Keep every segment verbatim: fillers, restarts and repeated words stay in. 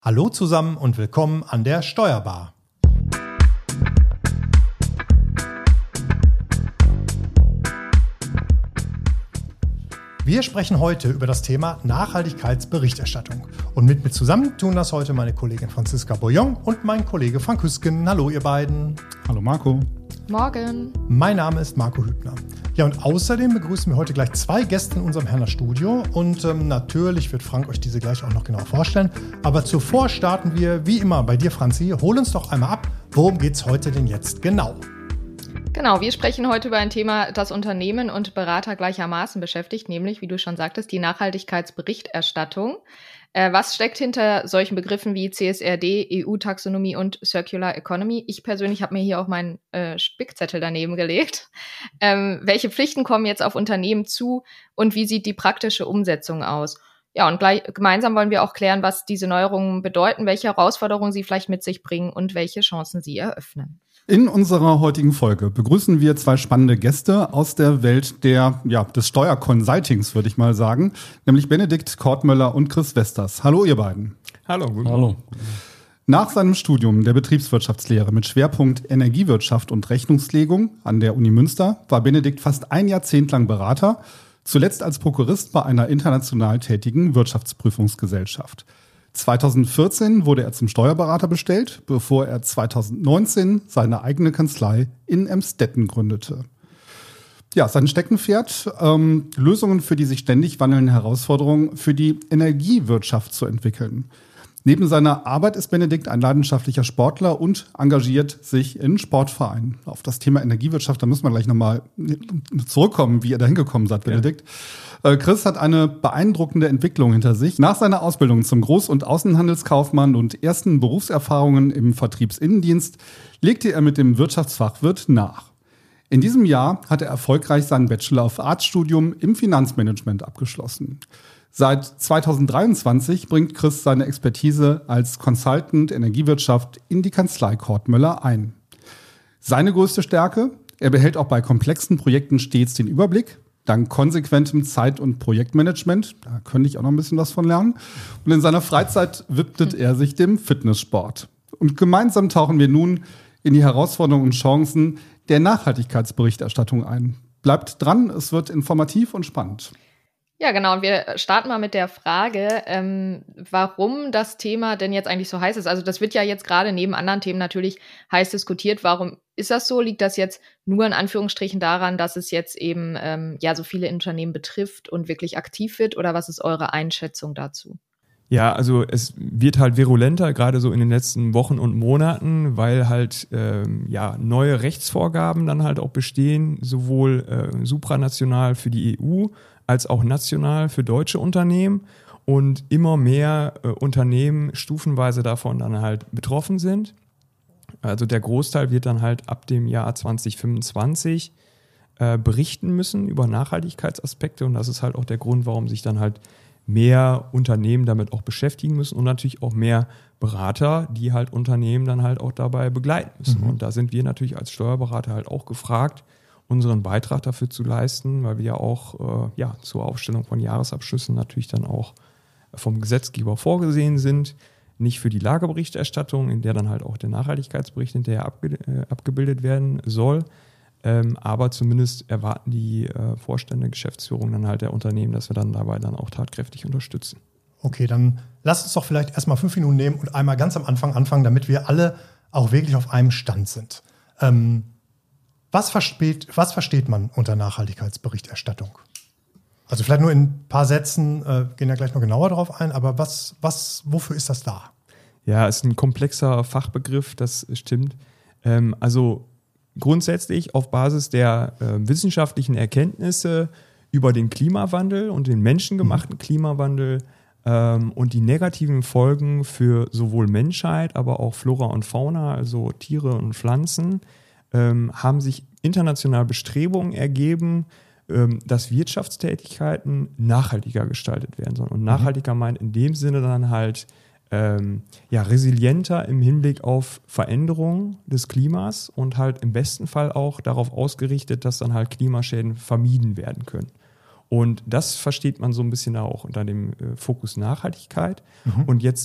Hallo zusammen und willkommen an der Steuerbar. Wir sprechen heute über das Thema Nachhaltigkeitsberichterstattung. Und mit mir zusammen tun das heute meine Kollegin Franziska Bouillon und mein Kollege Frank Hüsken. Hallo ihr beiden. Hallo Marco. Morgen. Mein Name ist Marco Hübner. Ja, und außerdem begrüßen wir heute gleich zwei Gäste in unserem Herner Studio. Und ähm, natürlich wird Frank euch diese gleich auch noch genau vorstellen. Aber zuvor starten wir, wie immer, bei dir, Franzi. Hol uns doch einmal ab, worum geht's heute denn jetzt genau? Genau, wir sprechen heute über ein Thema, das Unternehmen und Berater gleichermaßen beschäftigt, nämlich, wie du schon sagtest, die Nachhaltigkeitsberichterstattung. Äh, was steckt hinter solchen Begriffen wie C S R D, E U-Taxonomie und Circular Economy? Ich persönlich habe mir hier auch meinen äh, Spickzettel daneben gelegt. Ähm, welche Pflichten kommen jetzt auf Unternehmen zu und wie sieht die praktische Umsetzung aus? Ja, und gleich, gemeinsam wollen wir auch klären, was diese Neuerungen bedeuten, welche Herausforderungen sie vielleicht mit sich bringen und welche Chancen sie eröffnen. In unserer heutigen Folge begrüßen wir zwei spannende Gäste aus der Welt der, ja, des Steuerconsultings, würde ich mal sagen, nämlich Benedikt Kortmöller und Chris Westers. Hallo ihr beiden. Hallo. Guten Hallo. Nach seinem Studium der Betriebswirtschaftslehre mit Schwerpunkt Energiewirtschaft und Rechnungslegung an der Uni Münster war Benedikt fast ein Jahrzehnt lang Berater, zuletzt als Prokurist bei einer international tätigen Wirtschaftsprüfungsgesellschaft. zweitausendvierzehn wurde er zum Steuerberater bestellt, bevor er zweitausendneunzehn seine eigene Kanzlei in Emstetten gründete. Ja, sein Steckenpferd, ähm, Lösungen für die sich ständig wandelnden Herausforderungen für die Energiewirtschaft zu entwickeln. Neben seiner Arbeit ist Benedikt ein leidenschaftlicher Sportler und engagiert sich in Sportvereinen. Auf das Thema Energiewirtschaft, da müssen wir gleich nochmal zurückkommen, wie ihr da hingekommen seid, Benedikt. Ja. Chris hat eine beeindruckende Entwicklung hinter sich. Nach seiner Ausbildung zum Groß- und Außenhandelskaufmann und ersten Berufserfahrungen im Vertriebsinnendienst legte er mit dem Wirtschaftsfachwirt nach. In diesem Jahr hat er erfolgreich sein Bachelor of Arts Studium im Finanzmanagement abgeschlossen. Seit zweitausenddreiundzwanzig bringt Chris seine Expertise als Consultant Energiewirtschaft in die Kanzlei Kortmöller ein. Seine größte Stärke: Er behält auch bei komplexen Projekten stets den Überblick, dank konsequentem Zeit- und Projektmanagement. Da könnte ich auch noch ein bisschen was von lernen. Und in seiner Freizeit widmet er sich dem Fitnesssport. Und gemeinsam tauchen wir nun in die Herausforderungen und Chancen der Nachhaltigkeitsberichterstattung ein. Bleibt dran, es wird informativ und spannend. Ja, genau. Wir starten mal mit der Frage, ähm, warum das Thema denn jetzt eigentlich so heiß ist. Also das wird ja jetzt gerade neben anderen Themen natürlich heiß diskutiert. Warum ist das so? Liegt das jetzt nur in Anführungsstrichen daran, dass es jetzt eben ähm, ja so viele Unternehmen betrifft und wirklich aktiv wird? Oder was ist eure Einschätzung dazu? Ja, also es wird halt virulenter, gerade so in den letzten Wochen und Monaten, weil halt ähm, ja neue Rechtsvorgaben dann halt auch bestehen, sowohl äh, supranational für die E U als auch national für deutsche Unternehmen und immer mehr äh, Unternehmen stufenweise davon dann halt betroffen sind. Also der Großteil wird dann halt ab dem Jahr zwanzig fünfundzwanzig äh, berichten müssen über Nachhaltigkeitsaspekte und das ist halt auch der Grund, warum sich dann halt mehr Unternehmen damit auch beschäftigen müssen und natürlich auch mehr Berater, die halt Unternehmen dann halt auch dabei begleiten müssen. Mhm. Und da sind wir natürlich als Steuerberater halt auch gefragt, unseren Beitrag dafür zu leisten, weil wir ja auch äh, ja, zur Aufstellung von Jahresabschlüssen natürlich dann auch vom Gesetzgeber vorgesehen sind. Nicht für die Lageberichterstattung, in der dann halt auch der Nachhaltigkeitsbericht hinterher abge- äh, abgebildet werden soll. Ähm, aber zumindest erwarten die äh, Vorstände, Geschäftsführung dann halt der Unternehmen, dass wir dann dabei dann auch tatkräftig unterstützen. Okay, dann lasst uns doch vielleicht erstmal fünf Minuten nehmen und einmal ganz am Anfang anfangen, damit wir alle auch wirklich auf einem Stand sind. Ähm, was, versteht, was versteht man unter Nachhaltigkeitsberichterstattung? Also vielleicht nur in ein paar Sätzen, äh, gehen ja gleich noch genauer drauf ein, aber was, was, wofür ist das da? Ja, es ist ein komplexer Fachbegriff, das stimmt. Ähm, also grundsätzlich auf Basis der äh, wissenschaftlichen Erkenntnisse über den Klimawandel und den menschengemachten Klimawandel ähm, und die negativen Folgen für sowohl Menschheit, aber auch Flora und Fauna, also Tiere und Pflanzen, ähm, haben sich international Bestrebungen ergeben, ähm, dass Wirtschaftstätigkeiten nachhaltiger gestaltet werden sollen. Und nachhaltiger meint in dem Sinne dann halt Ähm, ja, resilienter im Hinblick auf Veränderungen des Klimas und halt im besten Fall auch darauf ausgerichtet, dass dann halt Klimaschäden vermieden werden können. Und das versteht man so ein bisschen auch unter dem äh, Fokus Nachhaltigkeit. Mhm. Und jetzt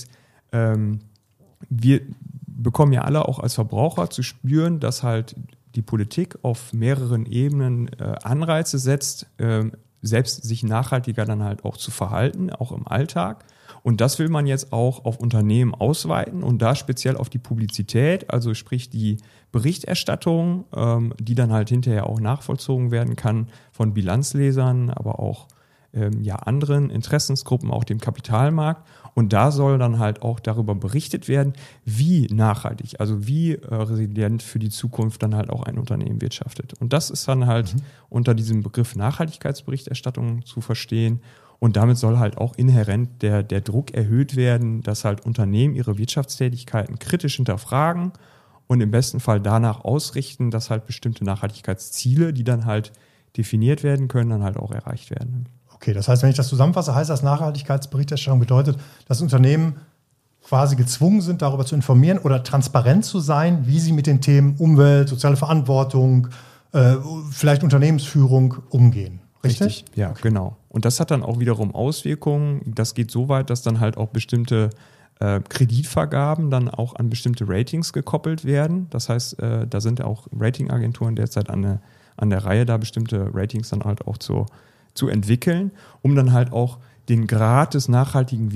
ähm, wir bekommen ja alle auch als Verbraucher zu spüren, dass halt die Politik auf mehreren Ebenen äh, Anreize setzt, äh, selbst sich nachhaltiger dann halt auch zu verhalten, auch im Alltag. Und das will man jetzt auch auf Unternehmen ausweiten und da speziell auf die Publizität, also sprich die Berichterstattung, ähm, die dann halt hinterher auch nachvollzogen werden kann von Bilanzlesern, aber auch ähm, ja, anderen Interessensgruppen, auch dem Kapitalmarkt. Und da soll dann halt auch darüber berichtet werden, wie nachhaltig, also wie äh, resilient für die Zukunft dann halt auch ein Unternehmen wirtschaftet. Und das ist dann halt mhm. unter diesem Begriff Nachhaltigkeitsberichterstattung zu verstehen. Und damit soll halt auch inhärent der, der Druck erhöht werden, dass halt Unternehmen ihre Wirtschaftstätigkeiten kritisch hinterfragen und im besten Fall danach ausrichten, dass halt bestimmte Nachhaltigkeitsziele, die dann halt definiert werden können, dann halt auch erreicht werden. Okay, das heißt, wenn ich das zusammenfasse, heißt das, Nachhaltigkeitsberichterstattung bedeutet, dass Unternehmen quasi gezwungen sind, darüber zu informieren oder transparent zu sein, wie sie mit den Themen Umwelt, soziale Verantwortung, äh, vielleicht Unternehmensführung umgehen. Richtig? Richtig, ja, okay. Genau. Und das hat dann auch wiederum Auswirkungen. Das geht so weit, dass dann halt auch bestimmte äh, Kreditvergaben dann auch an bestimmte Ratings gekoppelt werden. Das heißt, äh, da sind ja auch Ratingagenturen derzeit an der, an der Reihe, da bestimmte Ratings dann halt auch zu zu entwickeln, um dann halt auch den Grad des nachhaltigen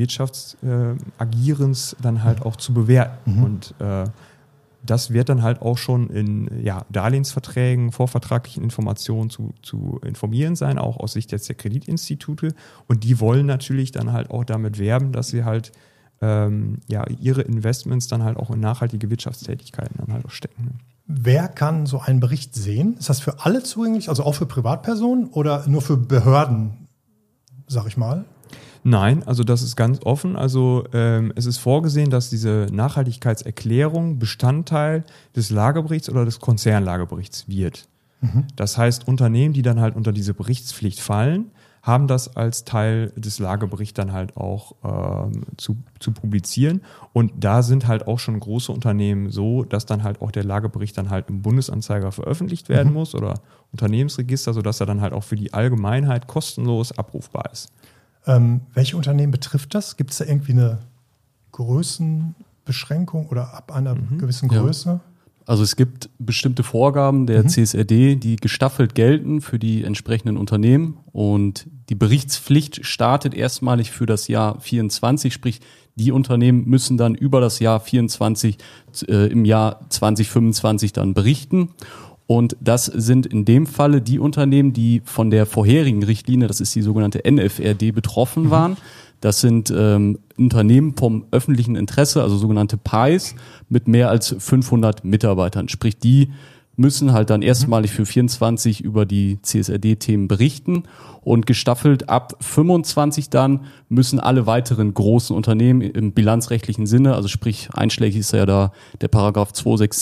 Wirtschaftsagierens äh, dann halt auch zu bewerten. Mhm. Und äh, das wird dann halt auch schon in ja, Darlehensverträgen, vorvertraglichen Informationen zu, zu informieren sein, auch aus Sicht jetzt der Kreditinstitute. Und die wollen natürlich dann halt auch damit werben, dass sie halt ähm, ja, ihre Investments dann halt auch in nachhaltige Wirtschaftstätigkeiten dann halt auch stecken. Wer kann so einen Bericht sehen? Ist das für alle zugänglich, also auch für Privatpersonen oder nur für Behörden, sag ich mal? Nein, also das ist ganz offen. Also ähm, es ist vorgesehen, dass diese Nachhaltigkeitserklärung Bestandteil des Lageberichts oder des Konzernlageberichts wird. Mhm. Das heißt, Unternehmen, die dann halt unter diese Berichtspflicht fallen, haben das als Teil des Lageberichts dann halt auch ähm, zu, zu publizieren. Und da sind halt auch schon große Unternehmen so, dass dann halt auch der Lagebericht dann halt im Bundesanzeiger veröffentlicht werden mhm. muss oder Unternehmensregister, sodass er dann halt auch für die Allgemeinheit kostenlos abrufbar ist. Ähm, welche Unternehmen betrifft das? Gibt es da irgendwie eine Größenbeschränkung oder ab einer mhm. gewissen Größe? Ja. Also es gibt bestimmte Vorgaben der mhm. C S R D, die gestaffelt gelten für die entsprechenden Unternehmen und die Berichtspflicht startet erstmalig für das Jahr vierundzwanzig, sprich die Unternehmen müssen dann über das Jahr vierundzwanzig äh, im Jahr zwanzig fünfundzwanzig dann berichten. Und das sind in dem Falle die Unternehmen, die von der vorherigen Richtlinie, das ist die sogenannte N F R D, betroffen mhm. waren. Das sind ähm, Unternehmen vom öffentlichen Interesse, also sogenannte P I Es, mit mehr als fünfhundert Mitarbeitern. Sprich, die müssen halt dann erstmalig für vierundzwanzig über die C S R D-Themen berichten und gestaffelt ab fünfundzwanzig dann müssen alle weiteren großen Unternehmen im bilanzrechtlichen Sinne, also sprich einschlägig ist ja da der Paragraph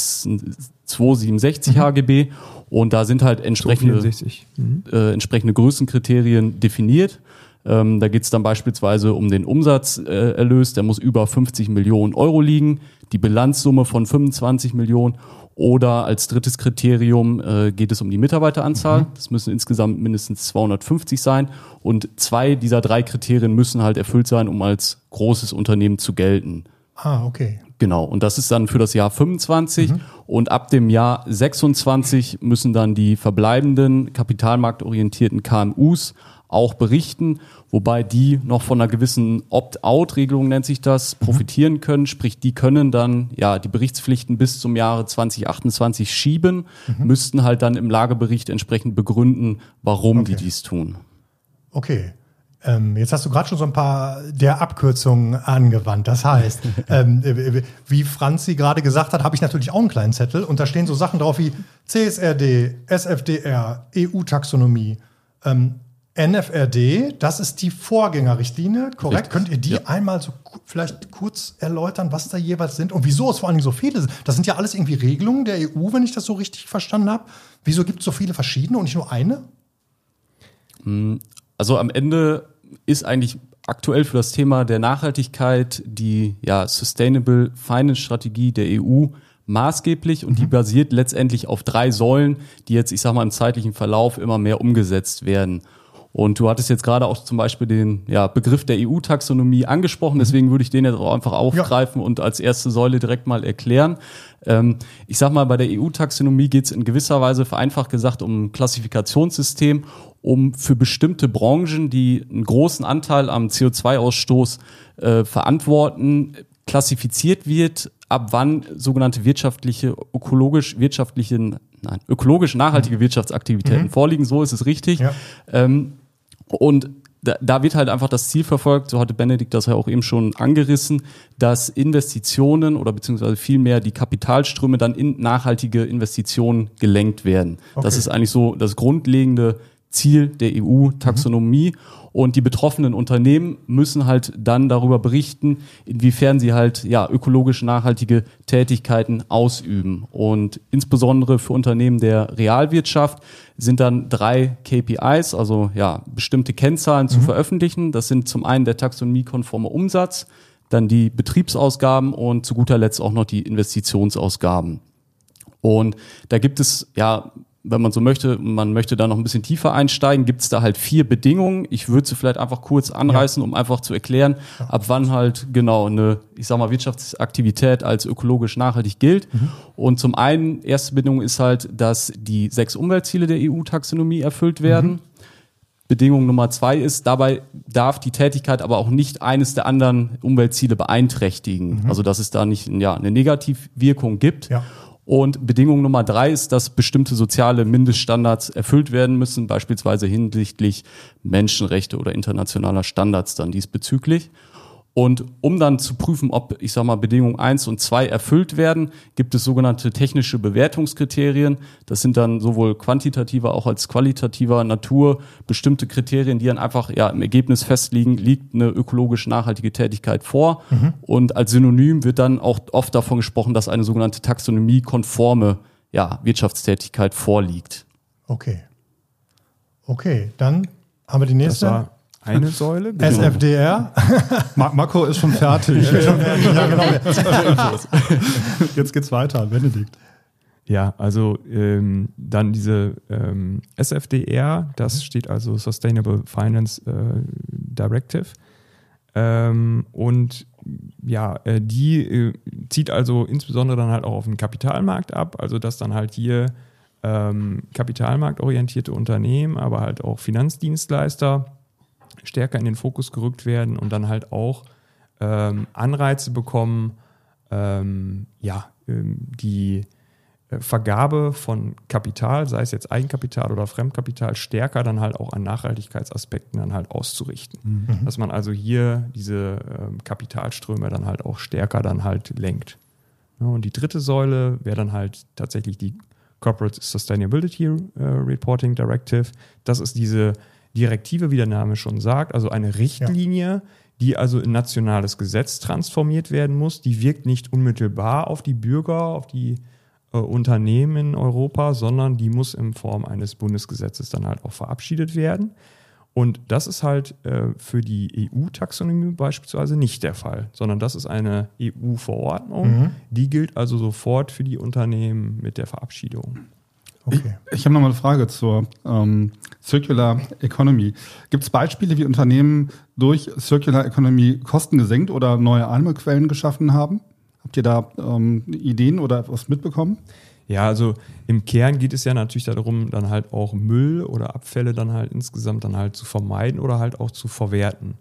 zweihundertsiebenundsechzig mhm. H G B und da sind halt entsprechende, mhm. äh, entsprechende Größenkriterien definiert. Ähm, da geht es dann beispielsweise um den Umsatzerlös, äh, der muss über fünfzig Millionen Euro liegen, die Bilanzsumme von fünfundzwanzig Millionen oder als drittes Kriterium äh, geht es um die Mitarbeiteranzahl. Mhm. Das müssen insgesamt mindestens zweihundertfünfzig sein und zwei dieser drei Kriterien müssen halt erfüllt sein, um als großes Unternehmen zu gelten. Ah, okay. Genau, und das ist dann für das Jahr fünfundzwanzig mhm. und ab dem Jahr sechsundzwanzig müssen dann die verbleibenden kapitalmarktorientierten K M Us auch berichten, wobei die noch von einer gewissen Opt-out-Regelung, nennt sich das, profitieren können. Sprich, die können dann ja die Berichtspflichten bis zum Jahre zwanzig achtundzwanzig schieben, mhm. müssten halt dann im Lagebericht entsprechend begründen, warum okay. die dies tun. Okay. Ähm, jetzt hast du gerade schon so ein paar der Abkürzungen angewandt. Das heißt, ähm, wie Franzi gerade gesagt hat, habe ich natürlich auch einen kleinen Zettel und da stehen so Sachen drauf wie C S R D, S F D R, E U-Taxonomie, ähm, N F R D, das ist die Vorgängerrichtlinie, korrekt? Richtig. Könnt ihr die ja. einmal so ku- vielleicht kurz erläutern, was da jeweils sind und wieso es vor allen Dingen so viele sind? Das sind ja alles irgendwie Regelungen der E U, wenn ich das so richtig verstanden habe. Wieso gibt es so viele verschiedene und nicht nur eine? Also am Ende ist eigentlich aktuell für das Thema der Nachhaltigkeit die ja, Sustainable Finance Strategie der E U maßgeblich und mhm. die basiert letztendlich auf drei Säulen, die jetzt, ich sag mal, im zeitlichen Verlauf immer mehr umgesetzt werden. Und du hattest jetzt gerade auch zum Beispiel den ja, Begriff der E U-Taxonomie angesprochen, deswegen würde ich den jetzt auch einfach aufgreifen ja. und als erste Säule direkt mal erklären. Ähm, ich sag mal, bei der E U-Taxonomie geht es in gewisser Weise vereinfacht gesagt um ein Klassifikationssystem, um für bestimmte Branchen, die einen großen Anteil am C O zwei Ausstoß äh, verantworten, klassifiziert wird, ab wann sogenannte wirtschaftliche, ökologisch wirtschaftliche, nein, ökologisch nachhaltige mhm. Wirtschaftsaktivitäten mhm. vorliegen, so ist es richtig. Ja. Ähm, und da, da wird halt einfach das Ziel verfolgt, so hatte Benedikt das ja auch eben schon angerissen, dass Investitionen oder beziehungsweise vielmehr die Kapitalströme dann in nachhaltige Investitionen gelenkt werden. Okay. Das ist eigentlich so das grundlegende Ziel der E U-Taxonomie. Mhm. Und die betroffenen Unternehmen müssen halt dann darüber berichten, inwiefern sie halt ja ökologisch nachhaltige Tätigkeiten ausüben. Und insbesondere für Unternehmen der Realwirtschaft sind dann drei K P Is, also ja bestimmte Kennzahlen mhm. zu veröffentlichen. Das sind zum einen der taxonomiekonforme Umsatz, dann die Betriebsausgaben und zu guter Letzt auch noch die Investitionsausgaben. Und da gibt es ja, wenn man so möchte, man möchte da noch ein bisschen tiefer einsteigen, gibt es da halt vier Bedingungen. Ich würde sie vielleicht einfach kurz anreißen, ja. um einfach zu erklären, ja. ab wann halt genau eine, ich sag mal, Wirtschaftsaktivität als ökologisch nachhaltig gilt. Mhm. Und zum einen, erste Bedingung ist halt, dass die sechs Umweltziele der E U-Taxonomie erfüllt werden. Mhm. Bedingung Nummer zwei ist, dabei darf die Tätigkeit aber auch nicht eines der anderen Umweltziele beeinträchtigen. Mhm. Also, dass es da nicht ja, eine Negativwirkung gibt. Ja. Und Bedingung Nummer drei ist, dass bestimmte soziale Mindeststandards erfüllt werden müssen, beispielsweise hinsichtlich Menschenrechte oder internationaler Standards dann diesbezüglich. Und um dann zu prüfen, ob, ich sag mal, Bedingung eins und zwei erfüllt werden, gibt es sogenannte technische Bewertungskriterien. Das sind dann sowohl quantitativer auch als qualitativer Natur bestimmte Kriterien, die dann einfach ja im Ergebnis festlegen, liegt eine ökologisch nachhaltige Tätigkeit vor. Mhm. Und als Synonym wird dann auch oft davon gesprochen, dass eine sogenannte taxonomiekonforme ja, Wirtschaftstätigkeit vorliegt. Okay. Okay, dann haben wir die nächste. Eine Säule. S F D R. Marco ist schon fertig. Ja, genau. Jetzt geht's weiter, Benedikt. Ja, also ähm, dann diese ähm, S F D R, das steht also Sustainable Finance äh, Directive. Ähm, und ja, äh, die äh, zieht also insbesondere dann halt auch auf den Kapitalmarkt ab, also dass dann halt hier ähm, kapitalmarktorientierte Unternehmen, aber halt auch Finanzdienstleister stärker in den Fokus gerückt werden und dann halt auch ähm, Anreize bekommen, ähm, ja, ähm, die äh, Vergabe von Kapital, sei es jetzt Eigenkapital oder Fremdkapital, stärker dann halt auch an Nachhaltigkeitsaspekten dann halt auszurichten. Mhm. Dass man also hier diese ähm, Kapitalströme dann halt auch stärker dann halt lenkt. Ja, und die dritte Säule wäre dann halt tatsächlich die Corporate Sustainability äh, Reporting Directive. Das ist diese Direktive, wie der Name schon sagt, also eine Richtlinie, ja. die also in nationales Gesetz transformiert werden muss. Die wirkt nicht unmittelbar auf die Bürger, auf die äh, Unternehmen in Europa, sondern die muss in Form eines Bundesgesetzes dann halt auch verabschiedet werden. Und das ist halt äh, für die E U-Taxonomie beispielsweise nicht der Fall, sondern das ist eine E U-Verordnung. Mhm. Die gilt also sofort für die Unternehmen mit der Verabschiedung. Okay. Ich, ich habe noch mal eine Frage zur ähm, Circular Economy. Gibt es Beispiele, wie Unternehmen durch Circular Economy Kosten gesenkt oder neue Einnahmequellen geschaffen haben? Habt ihr da ähm, Ideen oder was mitbekommen? Ja, also im Kern geht es ja natürlich darum, dann halt auch Müll oder Abfälle dann halt insgesamt dann halt zu vermeiden oder halt auch zu verwerten.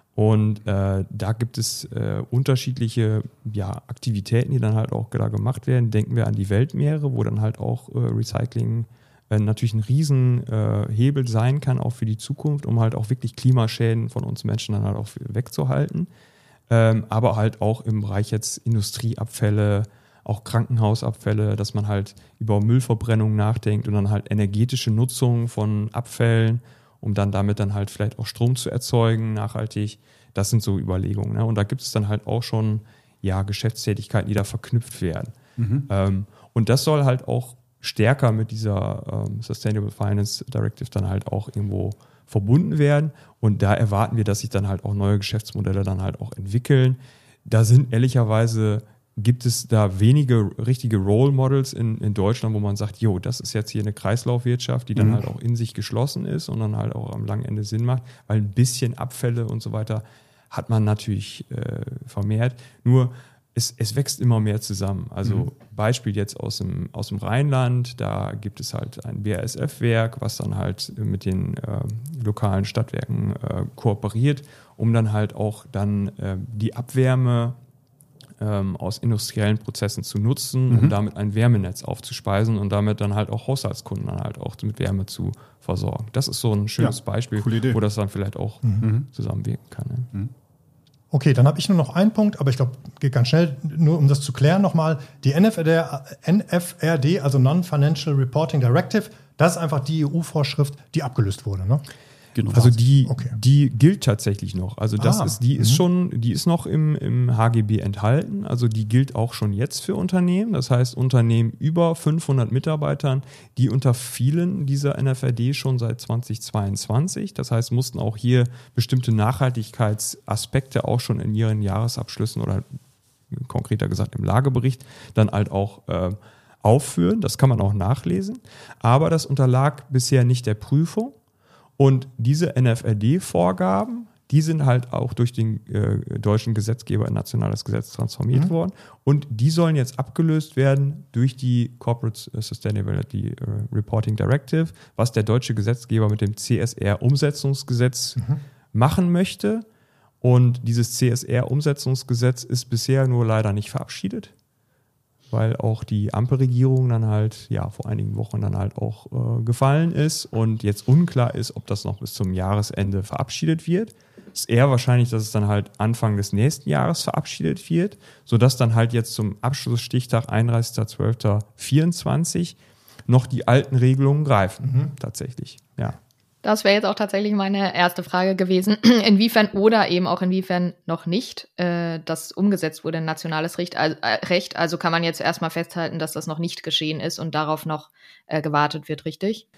Und äh, da gibt es äh, unterschiedliche ja, Aktivitäten, die dann halt auch da gemacht werden. Denken wir an die Weltmeere, wo dann halt auch äh, Recycling äh, natürlich ein Riesenhebel äh, sein kann, auch für die Zukunft, um halt auch wirklich Klimaschäden von uns Menschen dann halt auch wegzuhalten. Ähm, aber halt auch im Bereich jetzt Industrieabfälle, auch Krankenhausabfälle, dass man halt über Müllverbrennung nachdenkt und dann halt energetische Nutzung von Abfällen, um dann damit dann halt vielleicht auch Strom zu erzeugen, nachhaltig. Das sind so Überlegungen. Ne? Und da gibt es dann halt auch schon ja, Geschäftstätigkeiten, die da verknüpft werden. Mhm. Ähm, und das soll halt auch stärker mit dieser ähm, Sustainable Finance Directive dann halt auch irgendwo verbunden werden. Und da erwarten wir, dass sich dann halt auch neue Geschäftsmodelle dann halt auch entwickeln. Da sind ehrlicherweise gibt es da wenige richtige Role Models in, in Deutschland, wo man sagt, jo, das ist jetzt hier eine Kreislaufwirtschaft, die dann Mhm. halt auch in sich geschlossen ist und dann halt auch am langen Ende Sinn macht, weil ein bisschen Abfälle und so weiter hat man natürlich äh, vermehrt. Nur es, es wächst immer mehr zusammen. Also Mhm. Beispiel jetzt aus dem, aus dem Rheinland, da gibt es halt ein B A S F-Werk, was dann halt mit den äh, lokalen Stadtwerken äh, kooperiert, um dann halt auch dann äh, die Abwärme ähm, aus industriellen Prozessen zu nutzen, um Mhm. damit ein Wärmenetz aufzuspeisen und damit dann halt auch Haushaltskunden dann halt auch mit Wärme zu versorgen. Das ist so ein schönes Ja, Beispiel, coole Idee. wo das dann vielleicht auch Mhm. zusammenwirken kann. Ne? Okay, dann habe ich nur noch einen Punkt, aber ich glaube, geht ganz schnell, nur um das zu klären nochmal. Die N F R D, N F R D, also Non-Financial Reporting Directive, das ist einfach die E U-Vorschrift, die abgelöst wurde, ne? Genau. Also die, Okay. die gilt tatsächlich noch. Also das Ah, ist, die ist mhm. schon, die ist noch im, im H G B enthalten. Also die gilt auch schon jetzt für Unternehmen. Das heißt, Unternehmen über fünfhundert Mitarbeitern, die unterfielen dieser N F R D schon seit zweitausendzweiundzwanzig. Das heißt, mussten auch hier bestimmte Nachhaltigkeitsaspekte auch schon in ihren Jahresabschlüssen oder konkreter gesagt im Lagebericht dann halt auch äh, aufführen. Das kann man auch nachlesen. Aber das unterlag bisher nicht der Prüfung. Und diese N F R D-Vorgaben, die sind halt auch durch den äh, deutschen Gesetzgeber in nationales Gesetz transformiert Mhm. worden. Und die sollen jetzt abgelöst werden durch die Corporate Sustainability Reporting Directive, was der deutsche Gesetzgeber mit dem C S R-Umsetzungsgesetz Mhm. machen möchte. Und dieses C S R-Umsetzungsgesetz ist bisher nur leider nicht verabschiedet, weil auch die Ampelregierung dann halt ja vor einigen Wochen dann halt auch äh, gefallen ist und jetzt unklar ist, ob das noch bis zum Jahresende verabschiedet wird. Es ist eher wahrscheinlich, dass es dann halt Anfang des nächsten Jahres verabschiedet wird, sodass dann halt jetzt zum Abschlussstichtag einunddreißigster zwölfter vierundzwanzig noch die alten Regelungen greifen, Mhm. tatsächlich, ja. Das wäre jetzt auch tatsächlich meine erste Frage gewesen. Inwiefern oder eben auch inwiefern noch nicht äh, das umgesetzt wurde in nationales Recht. Also, äh, Recht. Also kann man jetzt erstmal festhalten, dass das noch nicht geschehen ist und darauf noch äh, gewartet wird, richtig?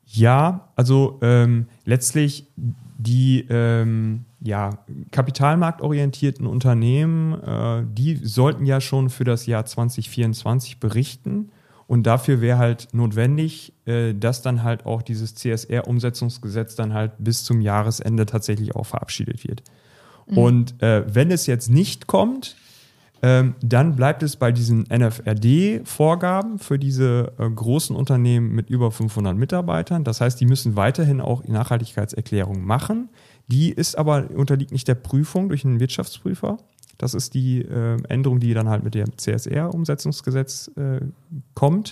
Ja, also ähm, letztlich die ähm, ja, kapitalmarktorientierten Unternehmen, äh, die sollten ja schon für das Jahr zwanzig vierundzwanzig berichten. Und dafür wäre halt notwendig, äh, dass dann halt auch dieses C S R-Umsetzungsgesetz dann halt bis zum Jahresende tatsächlich auch verabschiedet wird. Mhm. Und äh, wenn es jetzt nicht kommt, ähm, dann bleibt es bei diesen N F R D-Vorgaben für diese äh, großen Unternehmen mit über fünfhundert Mitarbeitern. Das heißt, die müssen weiterhin auch Nachhaltigkeitserklärungen machen. Die ist aber, unterliegt nicht der Prüfung durch einen Wirtschaftsprüfer. Das ist die äh, Änderung, die dann halt mit dem C S R-Umsetzungsgesetz äh, kommt.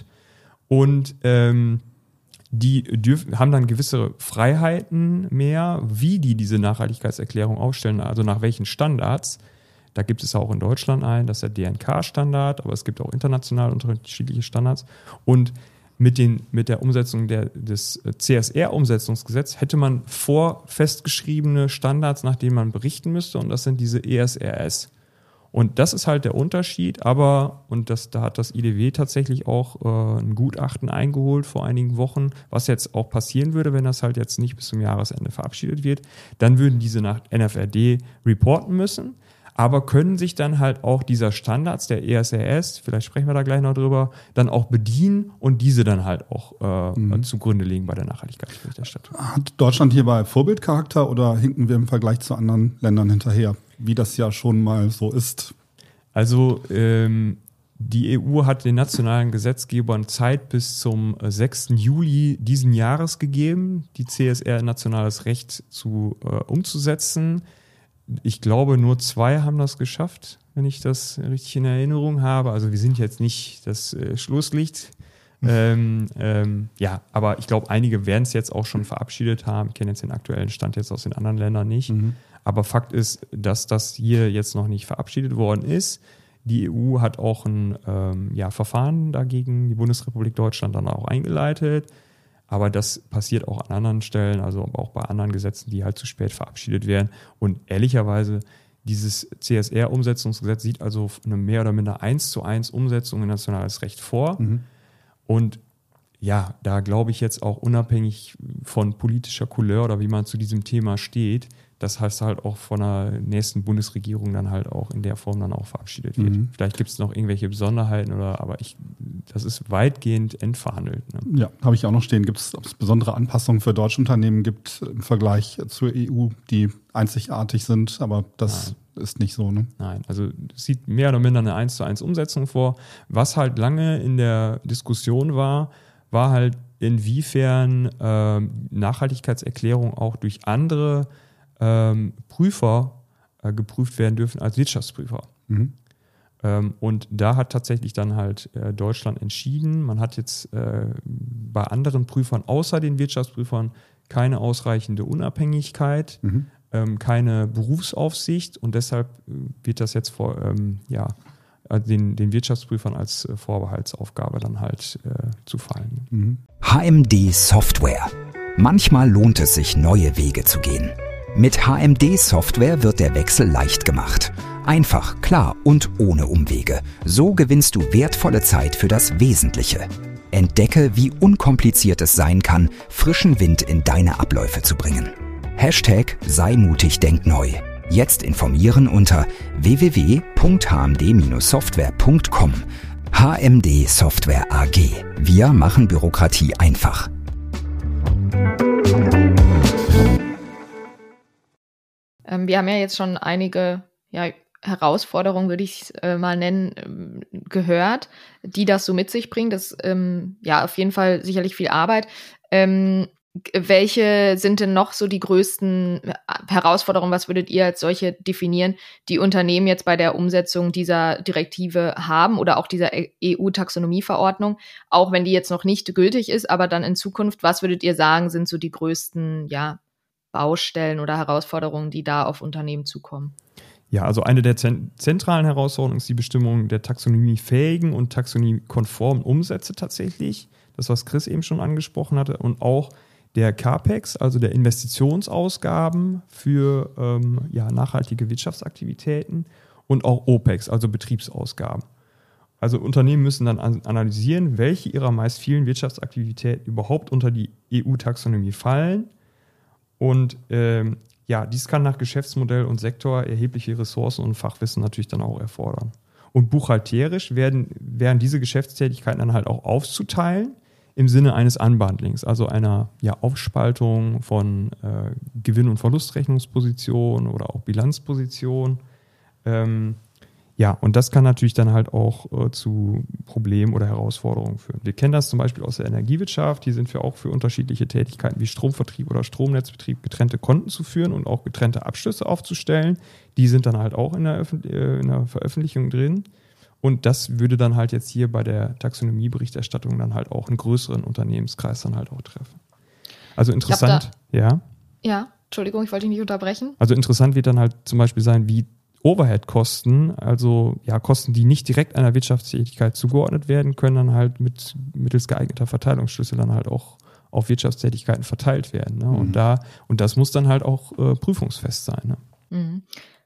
Und ähm, die dürfen, haben dann gewisse Freiheiten mehr, wie die diese Nachhaltigkeitserklärung aufstellen, also nach welchen Standards. Da gibt es auch in Deutschland einen, das ist der D N K-Standard, aber es gibt auch international unterschiedliche Standards. Und mit, den, mit der Umsetzung der, des C S R-Umsetzungsgesetzes hätte man vor festgeschriebene Standards, nach denen man berichten müsste, und das sind diese E S R S. Und das ist halt der Unterschied, aber, und das, da hat das I D W tatsächlich auch äh, ein Gutachten eingeholt vor einigen Wochen, was jetzt auch passieren würde, wenn das halt jetzt nicht bis zum Jahresende verabschiedet wird, dann würden diese nach N F R D reporten müssen, aber können sich dann halt auch dieser Standards, der E S R S, vielleicht sprechen wir da gleich noch drüber, dann auch bedienen und diese dann halt auch äh, mhm. zugrunde legen bei der Nachhaltigkeitsberichterstattung. Hat Deutschland hierbei Vorbildcharakter oder hinken wir im Vergleich zu anderen Ländern hinterher, wie das ja schon mal so ist? Also ähm, die E U hat den nationalen Gesetzgebern Zeit bis zum sechsten Juli diesen Jahres gegeben, die C S R in nationales Recht zu, äh, umzusetzen. Ich glaube, nur zwei haben das geschafft, wenn ich das richtig in Erinnerung habe. Also wir sind jetzt nicht das äh, Schlusslicht. Mhm. Ähm, ähm, ja, aber ich glaube, einige werden es jetzt auch schon verabschiedet haben. Ich kenne jetzt den aktuellen Stand jetzt aus den anderen Ländern nicht. Mhm. Aber Fakt ist, dass das hier jetzt noch nicht verabschiedet worden ist. Die E U hat auch ein ähm, ja, Verfahren dagegen, die Bundesrepublik Deutschland dann auch eingeleitet. Aber das passiert auch an anderen Stellen, also auch bei anderen Gesetzen, die halt zu spät verabschiedet werden. Und ehrlicherweise, dieses C S R-Umsetzungsgesetz sieht also eine mehr oder minder eins zu eins Umsetzung in nationales Recht vor. Mhm. Und ja, da glaube ich jetzt auch unabhängig von politischer Couleur oder wie man zu diesem Thema steht, das heißt halt auch von der nächsten Bundesregierung dann halt auch in der Form dann auch verabschiedet wird. Mhm. Vielleicht gibt es noch irgendwelche Besonderheiten oder, aber ich, das ist weitgehend endverhandelt. Ne? Ja, habe ich auch noch stehen. Gibt es, ob es besondere Anpassungen für deutsche Unternehmen gibt im Vergleich zur E U, die einzigartig sind, aber das Nein. ist nicht so, ne? Nein, also es sieht mehr oder minder eine eins zu eins Umsetzung vor. Was halt lange in der Diskussion war, war halt inwiefern ähm, Nachhaltigkeitserklärungen auch durch andere Ähm, Prüfer äh, geprüft werden dürfen als Wirtschaftsprüfer. Mhm. Ähm, und da hat tatsächlich dann halt äh, Deutschland entschieden, man hat jetzt äh, bei anderen Prüfern außer den Wirtschaftsprüfern keine ausreichende Unabhängigkeit, mhm. ähm, keine Berufsaufsicht und deshalb wird das jetzt vor, ähm, ja, den, den Wirtschaftsprüfern als äh, Vorbehaltsaufgabe dann halt äh, zu fallen. Mhm. H M D Software. Manchmal lohnt es sich, neue Wege zu gehen. Mit H M D Software wird der Wechsel leicht gemacht. Einfach, klar und ohne Umwege. So gewinnst du wertvolle Zeit für das Wesentliche. Entdecke, wie unkompliziert es sein kann, frischen Wind in deine Abläufe zu bringen. Hashtag sei mutig, denk neu. Jetzt informieren unter w w w punkt h m d software punkt com. H M D Software A G. Wir machen Bürokratie einfach. Wir haben ja jetzt schon einige ja, Herausforderungen, würde ich es äh, mal nennen, ähm, gehört, die das so mit sich bringen. Das ähm, ja auf jeden Fall sicherlich viel Arbeit. Ähm, welche sind denn noch so die größten Herausforderungen? Was würdet ihr als solche definieren, die Unternehmen jetzt bei der Umsetzung dieser Direktive haben oder auch dieser E U-Taxonomieverordnung, auch wenn die jetzt noch nicht gültig ist, aber dann in Zukunft, was würdet ihr sagen, sind so die größten ja Baustellen oder Herausforderungen, die da auf Unternehmen zukommen? Ja, also eine der zentralen Herausforderungen ist die Bestimmung der taxonomiefähigen und taxonomiekonformen Umsätze tatsächlich. Das, was Chris eben schon angesprochen hatte. Und auch der CAPEX, also der Investitionsausgaben für ähm, ja, nachhaltige Wirtschaftsaktivitäten. Und auch OPEX, also Betriebsausgaben. Also Unternehmen müssen dann an- analysieren, welche ihrer meist vielen Wirtschaftsaktivitäten überhaupt unter die E U-Taxonomie fallen. Und ähm, ja, dies kann nach Geschäftsmodell und Sektor erhebliche Ressourcen und Fachwissen natürlich dann auch erfordern. Und buchhalterisch werden, werden diese Geschäftstätigkeiten dann halt auch aufzuteilen im Sinne eines Unbundlings, also einer ja, Aufspaltung von äh, Gewinn- und Verlustrechnungspositionen oder auch Bilanzpositionen. Ähm, Ja, und das kann natürlich dann halt auch äh, zu Problemen oder Herausforderungen führen. Wir kennen das zum Beispiel aus der Energiewirtschaft. Hier sind wir auch für unterschiedliche Tätigkeiten wie Stromvertrieb oder Stromnetzbetrieb getrennte Konten zu führen und auch getrennte Abschlüsse aufzustellen. Die sind dann halt auch in der, Öffentlich- äh, in der Veröffentlichung drin. Und das würde dann halt jetzt hier bei der Taxonomieberichterstattung dann halt auch einen größeren Unternehmenskreis dann halt auch treffen. Also interessant, ja. Ja, Entschuldigung, ich wollte dich nicht unterbrechen. Also interessant wird dann halt zum Beispiel sein, wie Overhead-Kosten, also ja Kosten, die nicht direkt einer Wirtschaftstätigkeit zugeordnet werden, können dann halt mit mittels geeigneter Verteilungsschlüssel dann halt auch auf Wirtschaftstätigkeiten verteilt werden. Ne? Mhm. Und da und das muss dann halt auch äh, prüfungsfest sein. Ne? Mhm.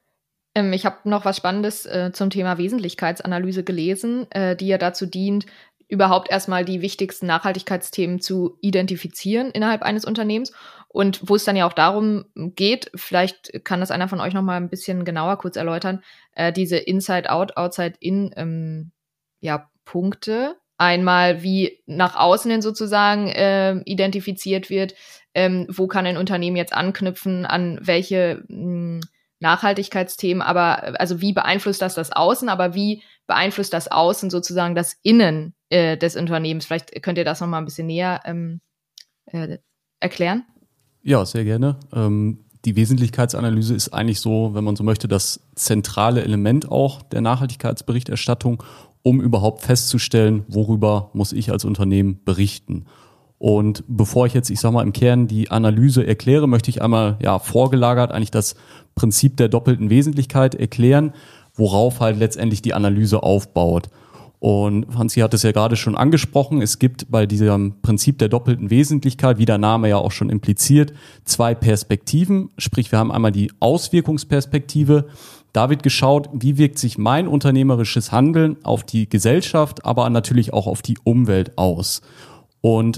Ähm, ich habe noch was Spannendes äh, zum Thema Wesentlichkeitsanalyse gelesen, äh, die ja dazu dient, überhaupt erstmal die wichtigsten Nachhaltigkeitsthemen zu identifizieren innerhalb eines Unternehmens. Und wo es dann ja auch darum geht, vielleicht kann das einer von euch noch mal ein bisschen genauer kurz erläutern, äh, diese Inside-Out, Outside-In ähm, ja, Punkte. Einmal, wie nach außen hin sozusagen äh, identifiziert wird, ähm, wo kann ein Unternehmen jetzt anknüpfen, an welche mh, Nachhaltigkeitsthemen, aber also wie beeinflusst das das Außen, aber wie beeinflusst das Außen sozusagen das Innen äh, des Unternehmens? Vielleicht könnt ihr das noch mal ein bisschen näher ähm, äh, erklären. Ja, sehr gerne. Ähm, die Wesentlichkeitsanalyse ist eigentlich so, wenn man so möchte, das zentrale Element auch der Nachhaltigkeitsberichterstattung, um überhaupt festzustellen, worüber muss ich als Unternehmen berichten. Und bevor ich jetzt, ich sag mal, im Kern die Analyse erkläre, möchte ich einmal ja vorgelagert eigentlich das Prinzip der doppelten Wesentlichkeit erklären, worauf halt letztendlich die Analyse aufbaut. Und Hansi hat es ja gerade schon angesprochen, es gibt bei diesem Prinzip der doppelten Wesentlichkeit, wie der Name ja auch schon impliziert, zwei Perspektiven. Sprich, wir haben einmal die Auswirkungsperspektive. Da wird geschaut, wie wirkt sich mein unternehmerisches Handeln auf die Gesellschaft, aber natürlich auch auf die Umwelt aus. Und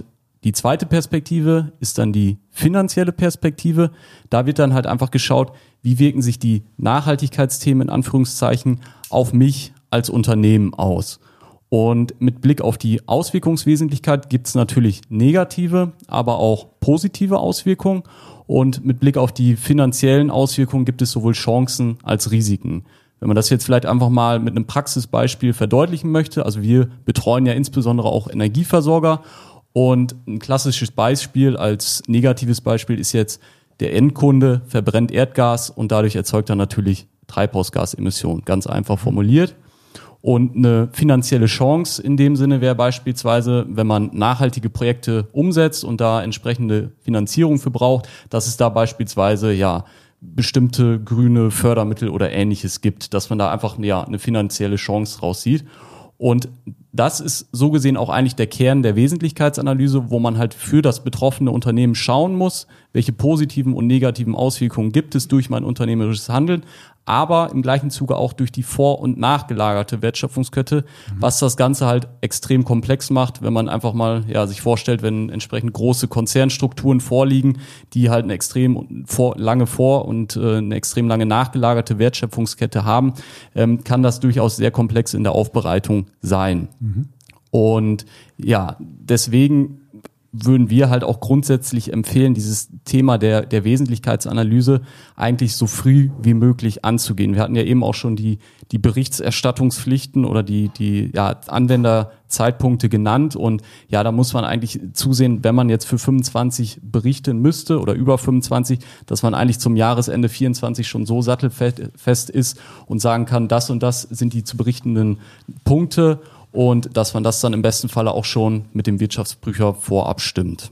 Die zweite Perspektive ist dann die finanzielle Perspektive. Da wird dann halt einfach geschaut, wie wirken sich die Nachhaltigkeitsthemen in Anführungszeichen auf mich als Unternehmen aus. Und mit Blick auf die Auswirkungswesentlichkeit gibt es natürlich negative, aber auch positive Auswirkungen. Und mit Blick auf die finanziellen Auswirkungen gibt es sowohl Chancen als Risiken. Wenn man das jetzt vielleicht einfach mal mit einem Praxisbeispiel verdeutlichen möchte, also wir betreuen ja insbesondere auch Energieversorger und ein klassisches Beispiel als negatives Beispiel ist jetzt, der Endkunde verbrennt Erdgas und dadurch erzeugt er natürlich Treibhausgasemissionen, ganz einfach formuliert. Und eine finanzielle Chance in dem Sinne wäre beispielsweise, wenn man nachhaltige Projekte umsetzt und da entsprechende Finanzierung für braucht, dass es da beispielsweise ja bestimmte grüne Fördermittel oder Ähnliches gibt, dass man da einfach ja eine finanzielle Chance raussieht. Und das ist so gesehen auch eigentlich der Kern der Wesentlichkeitsanalyse, wo man halt für das betroffene Unternehmen schauen muss, welche positiven und negativen Auswirkungen gibt es durch mein unternehmerisches Handeln, aber im gleichen Zuge auch durch die vor- und nachgelagerte Wertschöpfungskette, mhm. was das Ganze halt extrem komplex macht, wenn man einfach mal ja sich vorstellt, wenn entsprechend große Konzernstrukturen vorliegen, die halt eine extrem vor, lange vor- und äh, eine extrem lange nachgelagerte Wertschöpfungskette haben, ähm, kann das durchaus sehr komplex in der Aufbereitung sein. Mhm. Und ja, deswegen würden wir halt auch grundsätzlich empfehlen, dieses Thema der, der Wesentlichkeitsanalyse eigentlich so früh wie möglich anzugehen. Wir hatten ja eben auch schon die, die Berichtserstattungspflichten oder die, die ja, Anwenderzeitpunkte genannt. Und ja, da muss man eigentlich zusehen, wenn man jetzt für fünfundzwanzig berichten müsste oder über fünfundzwanzig, dass man eigentlich zum Jahresende vierundzwanzig schon so sattelfest ist und sagen kann, das und das sind die zu berichtenden Punkte. Und dass man das dann im besten Falle auch schon mit dem Wirtschaftsprüfer vorab stimmt.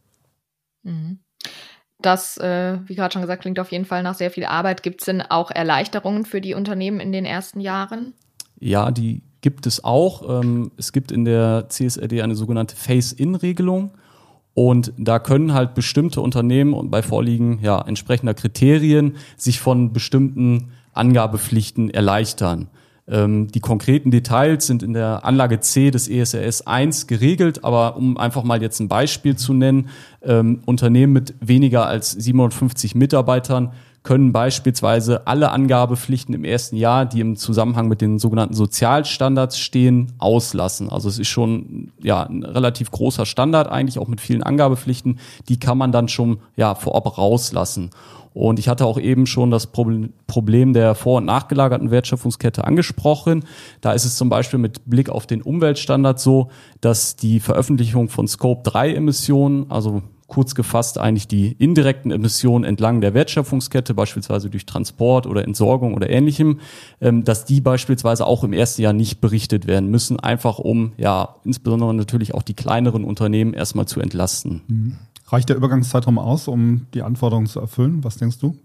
Das, äh, wie gerade schon gesagt, klingt auf jeden Fall nach sehr viel Arbeit. Gibt es denn auch Erleichterungen für die Unternehmen in den ersten Jahren? Ja, die gibt es auch. Es gibt in der C S R D eine sogenannte Phase-in-Regelung. Und da können halt bestimmte Unternehmen und bei Vorliegen ja, entsprechender Kriterien sich von bestimmten Angabepflichten erleichtern. Die konkreten Details sind in der Anlage C des E S R S eins geregelt, aber um einfach mal jetzt ein Beispiel zu nennen, ähm, Unternehmen mit weniger als siebenhundertfünfzig Mitarbeitern können beispielsweise alle Angabepflichten im ersten Jahr, die im Zusammenhang mit den sogenannten Sozialstandards stehen, auslassen. Also es ist schon ja ein relativ großer Standard eigentlich, auch mit vielen Angabepflichten, die kann man dann schon ja vorab rauslassen. Und ich hatte auch eben schon das Problem der vor- und nachgelagerten Wertschöpfungskette angesprochen. Da ist es zum Beispiel mit Blick auf den Umweltstandard so, dass die Veröffentlichung von Scope drei Emissionen, also kurz gefasst eigentlich die indirekten Emissionen entlang der Wertschöpfungskette, beispielsweise durch Transport oder Entsorgung oder Ähnlichem, dass die beispielsweise auch im ersten Jahr nicht berichtet werden müssen, einfach um ja insbesondere natürlich auch die kleineren Unternehmen erstmal zu entlasten. Mhm. Reicht der Übergangszeitraum aus, um die Anforderungen zu erfüllen? Was denkst du?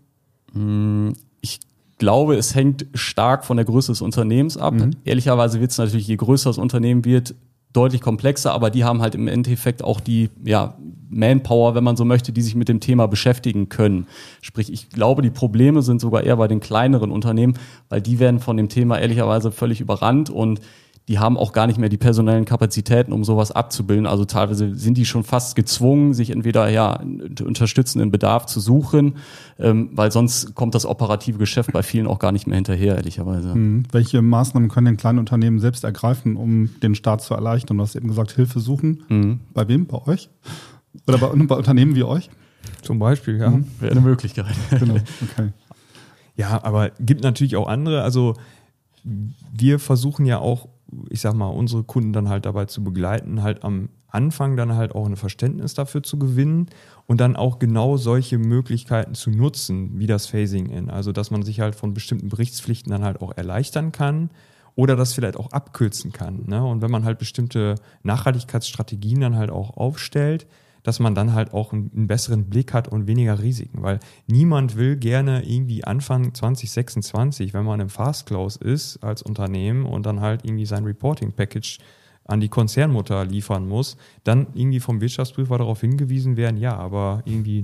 Ich glaube, es hängt stark von der Größe des Unternehmens ab. Mhm. Ehrlicherweise wird es natürlich, je größer das Unternehmen wird, deutlich komplexer, aber die haben halt im Endeffekt auch die ja, Manpower, wenn man so möchte, die sich mit dem Thema beschäftigen können. Sprich, ich glaube, die Probleme sind sogar eher bei den kleineren Unternehmen, weil die werden von dem Thema ehrlicherweise völlig überrannt und die haben auch gar nicht mehr die personellen Kapazitäten, um sowas abzubilden. Also teilweise sind die schon fast gezwungen, sich entweder ja unterstützenden Bedarf zu suchen, ähm, weil sonst kommt das operative Geschäft bei vielen auch gar nicht mehr hinterher, ehrlicherweise. Hm. Welche Maßnahmen können denn kleine Unternehmen selbst ergreifen, um den Staat zu erleichtern? Du hast eben gesagt, Hilfe suchen. Mhm. Bei wem? Bei euch? Oder bei, bei Unternehmen wie euch? Zum Beispiel, ja. Mhm. Wäre eine Möglichkeit. Genau, okay. Ja, aber gibt natürlich auch andere. Also wir versuchen ja auch, ich sag mal, unsere Kunden dann halt dabei zu begleiten, halt am Anfang dann halt auch ein Verständnis dafür zu gewinnen und dann auch genau solche Möglichkeiten zu nutzen, wie das Phasing-in. Also, dass man sich halt von bestimmten Berichtspflichten dann halt auch erleichtern kann oder das vielleicht auch abkürzen kann. Ne? Und wenn man halt bestimmte Nachhaltigkeitsstrategien dann halt auch aufstellt, dass man dann halt auch einen, einen besseren Blick hat und weniger Risiken, weil niemand will gerne irgendwie Anfang zwanzig sechsundzwanzig, wenn man im Fast Close ist als Unternehmen und dann halt irgendwie sein Reporting-Package an die Konzernmutter liefern muss, dann irgendwie vom Wirtschaftsprüfer darauf hingewiesen werden, ja, aber irgendwie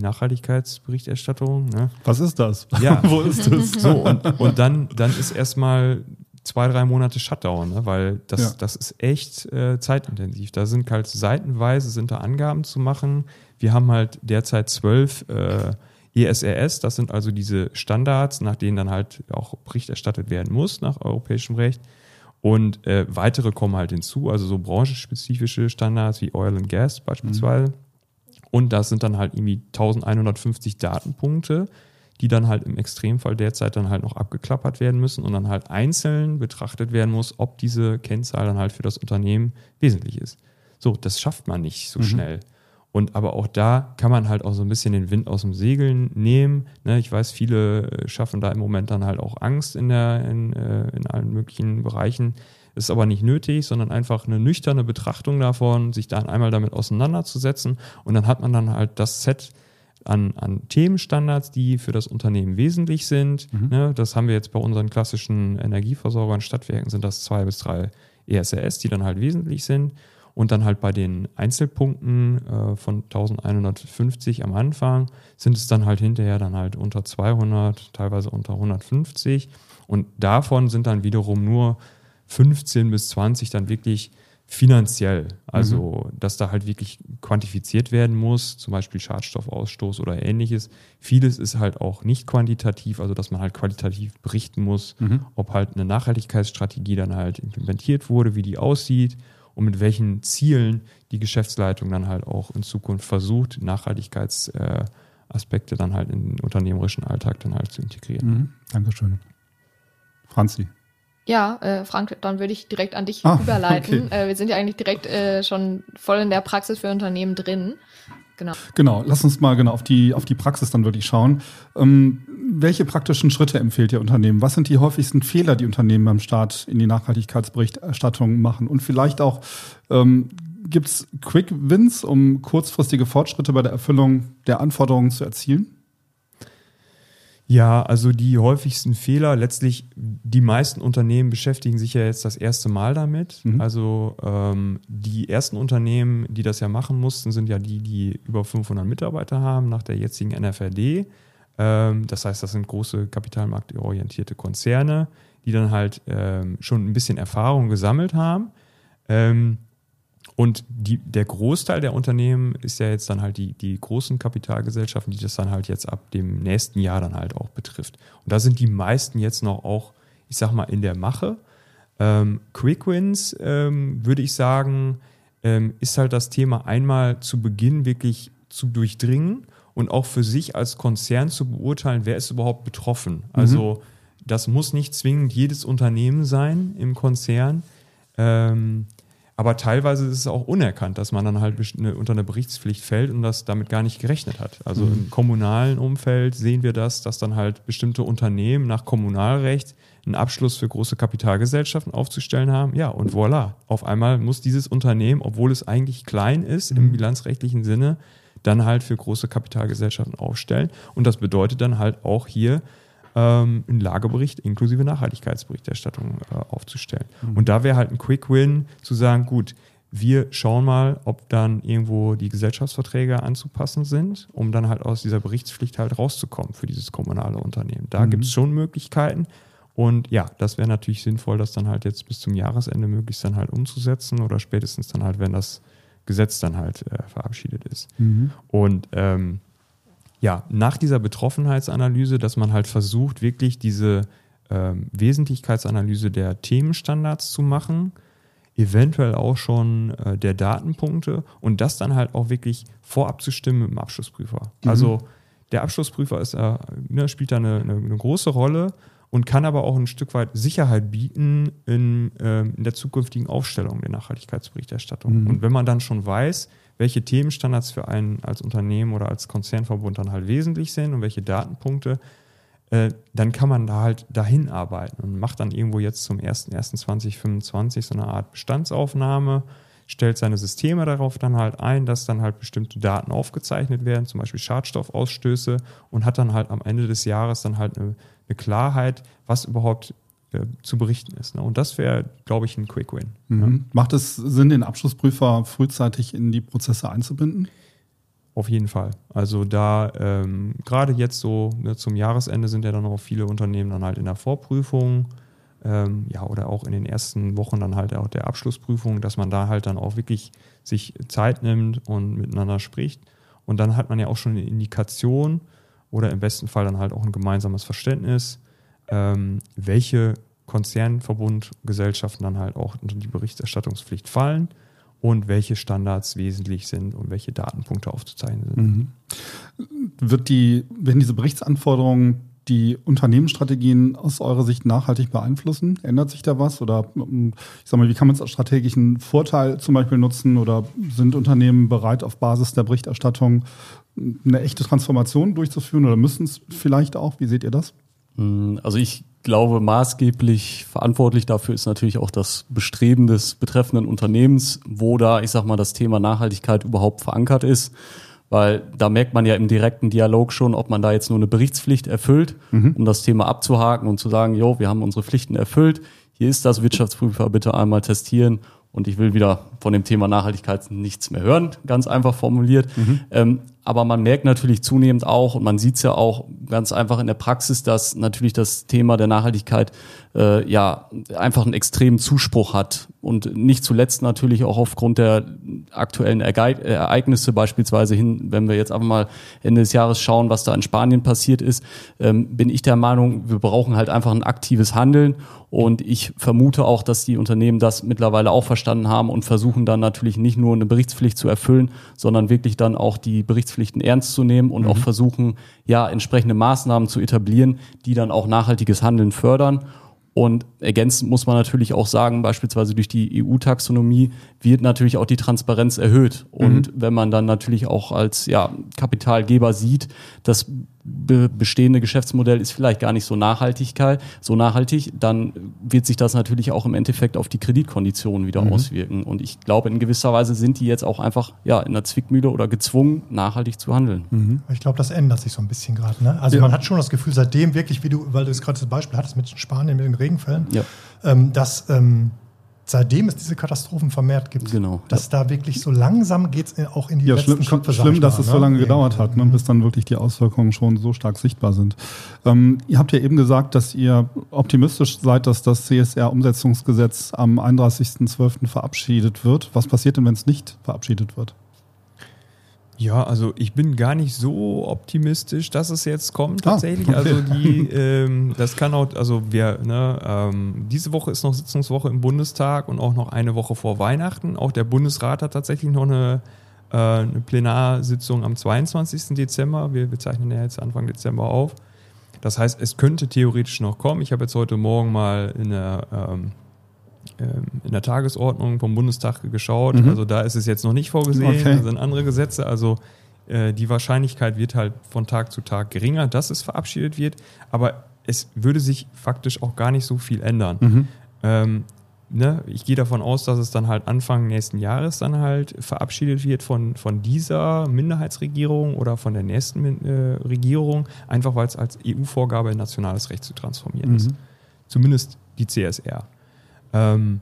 Nachhaltigkeitsberichterstattung. Ne? Was ist das? Ja. Wo ist das? So, und, und dann, dann ist erstmal zwei, drei Monate Shutdown, ne? Weil das, Ja. das ist echt äh, zeitintensiv. Da sind halt seitenweise sind da Angaben zu machen. Wir haben halt derzeit zwölf äh, E S R S, das sind also diese Standards, nach denen dann halt auch Bericht erstattet werden muss nach europäischem Recht. Und äh, weitere kommen halt hinzu, also so branchenspezifische Standards wie Oil and Gas beispielsweise. Mhm. Und das sind dann halt irgendwie eintausendeinhundertfünfzig Datenpunkte, die dann halt im Extremfall derzeit dann halt noch abgeklappert werden müssen und dann halt einzeln betrachtet werden muss, ob diese Kennzahl dann halt für das Unternehmen wesentlich ist. So, das schafft man nicht so mhm. schnell. Und aber auch da kann man halt auch so ein bisschen den Wind aus dem Segeln nehmen. Ne, ich weiß, viele schaffen da im Moment dann halt auch Angst in, der, in, in allen möglichen Bereichen. Ist aber nicht nötig, sondern einfach eine nüchterne Betrachtung davon, sich dann einmal damit auseinanderzusetzen. Und dann hat man dann halt das Set an, an Themenstandards, die für das Unternehmen wesentlich sind. Mhm. Ne, das haben wir jetzt bei unseren klassischen Energieversorgern, Stadtwerken, sind das zwei bis drei E S R S, die dann halt wesentlich sind. Und dann halt bei den Einzelpunkten äh, von eintausendeinhundertfünfzig am Anfang sind es dann halt hinterher dann halt unter zweihundert, teilweise unter hundertfünfzig. Und davon sind dann wiederum nur fünfzehn bis zwanzig dann wirklich finanziell. Also, mhm. dass da halt wirklich quantifiziert werden muss, zum Beispiel Schadstoffausstoß oder ähnliches. Vieles ist halt auch nicht quantitativ, also dass man halt qualitativ berichten muss, mhm. ob halt eine Nachhaltigkeitsstrategie dann halt implementiert wurde, wie die aussieht. Und mit welchen Zielen die Geschäftsleitung dann halt auch in Zukunft versucht, Nachhaltigkeitsaspekte dann halt in den unternehmerischen Alltag dann halt zu integrieren. Mhm. Dankeschön. Franzi. Ja, äh, Frank, dann würde ich direkt an dich ah, überleiten. Okay. Äh, wir sind ja eigentlich direkt äh, schon voll in der Praxis für Unternehmen drin. Genau. Genau, lass uns mal genau auf die, auf die Praxis dann wirklich schauen. Ähm, welche praktischen Schritte empfiehlt ihr Unternehmen? Was sind die häufigsten Fehler, die Unternehmen beim Start in die Nachhaltigkeitsberichterstattung machen? Und vielleicht auch, ähm, gibt es Quick Wins, um kurzfristige Fortschritte bei der Erfüllung der Anforderungen zu erzielen? Ja, also die häufigsten Fehler, letztlich die meisten Unternehmen beschäftigen sich ja jetzt das erste Mal damit. Mhm. Also ähm, die ersten Unternehmen, die das ja machen mussten, sind ja die, die über fünfhundert Mitarbeiter haben nach der jetzigen N F R D. Ähm, das heißt, das sind große kapitalmarktorientierte Konzerne, die dann halt ähm, schon ein bisschen Erfahrung gesammelt haben. Ähm, Und die, der Großteil der Unternehmen ist ja jetzt dann halt die, die großen Kapitalgesellschaften, die das dann halt jetzt ab dem nächsten Jahr dann halt auch betrifft. Und da sind die meisten jetzt noch auch, ich sag mal, in der Mache. Ähm, Quick Wins, ähm, würde ich sagen, ähm, ist halt das Thema einmal zu Beginn wirklich zu durchdringen und auch für sich als Konzern zu beurteilen, wer ist überhaupt betroffen. Also mhm. das muss nicht zwingend jedes Unternehmen sein im Konzern. Ähm, Aber teilweise ist es auch unerkannt, dass man dann halt unter eine Berichtspflicht fällt und das damit gar nicht gerechnet hat. Also mhm. im kommunalen Umfeld sehen wir das, dass dann halt bestimmte Unternehmen nach Kommunalrecht einen Abschluss für große Kapitalgesellschaften aufzustellen haben. Ja, und voilà. Auf einmal muss dieses Unternehmen, obwohl es eigentlich klein ist mhm. im bilanzrechtlichen Sinne, dann halt für große Kapitalgesellschaften aufstellen. Und das bedeutet dann halt auch hier, einen Lagebericht inklusive Nachhaltigkeitsberichterstattung äh, aufzustellen. Mhm. Und da wäre halt ein Quick Win, zu sagen, gut, wir schauen mal, ob dann irgendwo die Gesellschaftsverträge anzupassen sind, um dann halt aus dieser Berichtspflicht halt rauszukommen für dieses kommunale Unternehmen. Da mhm. gibt es schon Möglichkeiten. Und ja, das wäre natürlich sinnvoll, das dann halt jetzt bis zum Jahresende möglichst dann halt umzusetzen oder spätestens dann halt, wenn das Gesetz dann halt äh, verabschiedet ist. Mhm. Und ähm, ja, nach dieser Betroffenheitsanalyse, dass man halt versucht, wirklich diese ähm, Wesentlichkeitsanalyse der Themenstandards zu machen, eventuell auch schon äh, der Datenpunkte und das dann halt auch wirklich vorab zu stimmen mit dem Abschlussprüfer. Mhm. Also der Abschlussprüfer ist, äh, ne, spielt da eine, eine, eine große Rolle und kann aber auch ein Stück weit Sicherheit bieten in, äh, in der zukünftigen Aufstellung der Nachhaltigkeitsberichterstattung. Mhm. Und wenn man dann schon weiß, welche Themenstandards für einen als Unternehmen oder als Konzernverbund dann halt wesentlich sind und welche Datenpunkte, äh, dann kann man da halt dahin arbeiten und macht dann irgendwo jetzt zum ersten ersten zweitausendfünfundzwanzig so eine Art Bestandsaufnahme, stellt seine Systeme darauf dann halt ein, dass dann halt bestimmte Daten aufgezeichnet werden, zum Beispiel Schadstoffausstöße und hat dann halt am Ende des Jahres dann halt eine, eine Klarheit, was überhaupt zu berichten ist. Und das wäre, glaube ich, ein Quick Win. Mhm. Ja. Macht es Sinn, den Abschlussprüfer frühzeitig in die Prozesse einzubinden? Auf jeden Fall. Also da ähm, gerade jetzt so ne, zum Jahresende sind ja dann auch viele Unternehmen dann halt in der Vorprüfung. ähm, ja, oder auch in den ersten Wochen dann halt auch der Abschlussprüfung, dass man da halt dann auch wirklich sich Zeit nimmt und miteinander spricht. Und dann hat man ja auch schon eine Indikation oder im besten Fall dann halt auch ein gemeinsames Verständnis, ähm, welche Konzernverbundgesellschaften dann halt auch unter die Berichterstattungspflicht fallen und welche Standards wesentlich sind und welche Datenpunkte aufzuzeichnen sind. Mhm. Wird die, werden diese Berichtsanforderungen die Unternehmensstrategien aus eurer Sicht nachhaltig beeinflussen? Ändert sich da was? Oder ich sag mal, wie kann man es als strategischen Vorteil zum Beispiel nutzen? Oder sind Unternehmen bereit, auf Basis der Berichterstattung eine echte Transformation durchzuführen oder müssen es vielleicht auch? Wie seht ihr das? Also ich glaube, maßgeblich verantwortlich dafür ist natürlich auch das Bestreben des betreffenden Unternehmens, wo da, ich sag mal, das Thema Nachhaltigkeit überhaupt verankert ist. Weil da merkt man ja im direkten Dialog schon, ob man da jetzt nur eine Berichtspflicht erfüllt, mhm. um das Thema abzuhaken und zu sagen, jo, wir haben unsere Pflichten erfüllt, hier ist das, Wirtschaftsprüfer, bitte einmal testieren und ich will wieder von dem Thema Nachhaltigkeit nichts mehr hören, ganz einfach formuliert. Mhm. Ähm, aber man merkt natürlich zunehmend auch, und man sieht es ja auch ganz einfach in der Praxis, dass natürlich das Thema der Nachhaltigkeit äh, ja einfach einen extremen Zuspruch hat. Und nicht zuletzt natürlich auch aufgrund der aktuellen Ereignisse, beispielsweise hin, wenn wir jetzt einfach mal Ende des Jahres schauen, was da in Spanien passiert ist, ähm, bin ich der Meinung, wir brauchen halt einfach ein aktives Handeln. Und ich vermute auch, dass die Unternehmen das mittlerweile auch verstanden haben und versuchen dann natürlich nicht nur eine Berichtspflicht zu erfüllen, sondern wirklich dann auch die Berichtspflichten ernst zu nehmen und mhm. auch versuchen, ja, entsprechende Maßnahmen zu etablieren, die dann auch nachhaltiges Handeln fördern. Und ergänzend muss man natürlich auch sagen, beispielsweise durch die E U-Taxonomie wird natürlich auch die Transparenz erhöht. Und mhm. wenn man dann natürlich auch als ja, Kapitalgeber sieht, das be- bestehende Geschäftsmodell ist vielleicht gar nicht so Nachhaltigkeit, so nachhaltig, dann wird sich das natürlich auch im Endeffekt auf die Kreditkonditionen wieder mhm. auswirken. Und ich glaube, in gewisser Weise sind die jetzt auch einfach ja in der Zwickmühle oder gezwungen, nachhaltig zu handeln. Mhm. Ich glaube, das ändert sich so ein bisschen gerade. Ne? Also ja. man hat schon das Gefühl, seitdem wirklich, wie du, weil du jetzt gerade das Beispiel hattest mit Spanien, mit den Regenfällen, ja. ähm, dass ähm, seitdem es diese Katastrophen vermehrt gibt, genau. dass ja. da wirklich so langsam geht es auch in die ja, letzten schlimm, Köpfe. Schlimm, dass mal, es ne? so lange gedauert hat, ne, bis dann wirklich die Auswirkungen schon so stark sichtbar sind. Ähm, ihr habt ja eben gesagt, dass ihr optimistisch seid, dass das C S R-Umsetzungsgesetz am einunddreißigsten zwölften verabschiedet wird. Was passiert denn, wenn es nicht verabschiedet wird? Ja, also ich bin gar nicht so optimistisch, dass es jetzt kommt tatsächlich. Ah, okay. Also die, ähm, das kann auch, also wir, ne, ähm, diese Woche ist noch Sitzungswoche im Bundestag und auch noch eine Woche vor Weihnachten. Auch der Bundesrat hat tatsächlich noch eine, äh, eine Plenarsitzung am zweiundzwanzigsten Dezember. Wir, wir zeichnen ja jetzt Anfang Dezember auf. Das heißt, es könnte theoretisch noch kommen. Ich habe jetzt heute Morgen mal in der ähm, in der Tagesordnung vom Bundestag geschaut. Mhm. Also da ist es jetzt noch nicht vorgesehen. Okay. Da sind andere Gesetze. Also äh, die Wahrscheinlichkeit wird halt von Tag zu Tag geringer, dass es verabschiedet wird. Aber es würde sich faktisch auch gar nicht so viel ändern. Mhm. Ähm, ne? Ich gehe davon aus, dass es dann halt Anfang nächsten Jahres dann halt verabschiedet wird von, von dieser Minderheitsregierung oder von der nächsten äh, Regierung, einfach weil es als E U-Vorgabe in nationales Recht zu transformieren mhm. ist. Zumindest die C S R. Ähm,